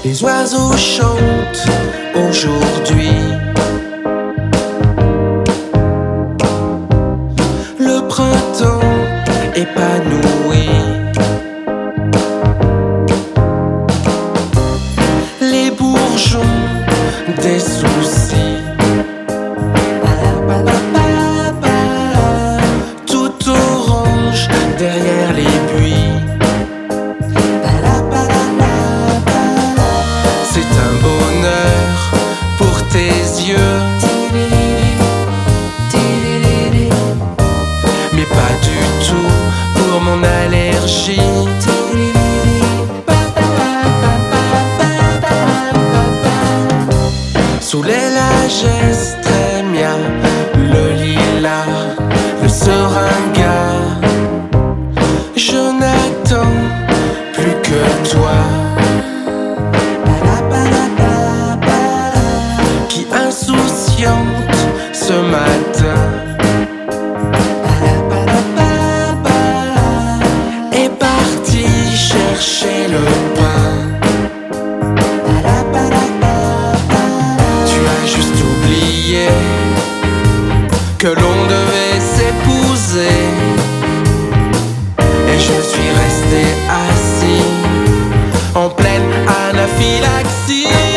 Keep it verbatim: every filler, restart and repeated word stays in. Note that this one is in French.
Les oiseaux chantent aujourd'hui. Le printemps épanoui. Les bourgeons des soucis. Tout orange derrière les buis. C'est un bonheur pour tes yeux, mais pas du tout pour mon allergie. Sous les lages Strémia, le lilas, le seringa, je n'attends plus que toi. Qui insouciante ce matin est partie chercher le pain. Tu as juste oublié que l'on devait s'épouser, et je suis resté assis en pleine anaphylaxie.